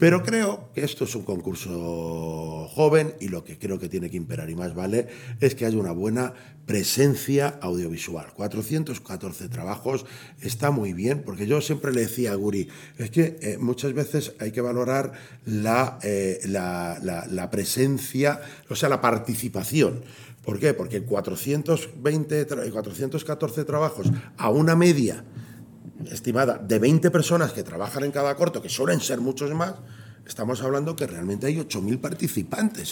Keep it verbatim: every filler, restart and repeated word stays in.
Pero creo que esto es un concurso joven y lo que creo que tiene que imperar y más vale es que haya una buena presencia audiovisual. cuatrocientos catorce trabajos está muy bien, porque yo siempre le decía a Guri, es que eh, muchas veces hay que valorar la, eh, la, la, la presencia, o sea, la participación. ¿Por qué? Porque cuatrocientos veinte, cuatrocientos catorce trabajos a una media estimada de veinte personas que trabajan en cada corto, que suelen ser muchos más, estamos hablando que realmente hay ocho mil participantes